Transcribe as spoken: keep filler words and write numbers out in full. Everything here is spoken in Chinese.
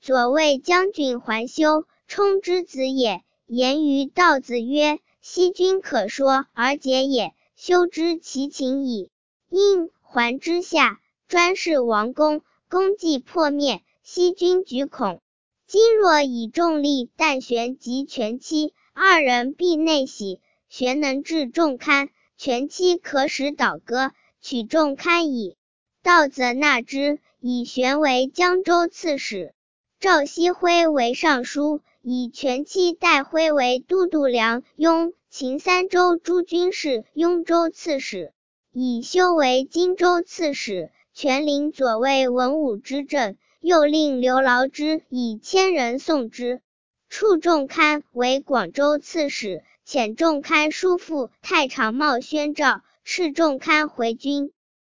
左卫将军桓修，冲之子也。言于道子曰：昔君可说而解也，修知其情矣。因桓之下，专事王公，功绩破灭，昔君举恐。今若以重力旦玄及权戚二人必内喜，玄能治众堪，权戚可使倒戈，取众堪矣。道则纳之，以玄为江州刺史，赵熙辉为尚书，以权戚代辉为都督梁雍、秦三州诸军事、雍州刺史，以修为荆州刺史，权领左卫文武之政，又令刘牢之以千人送之。处仲堪为广州刺史，遣仲堪叔父太常茂宣诏，敕仲堪回军。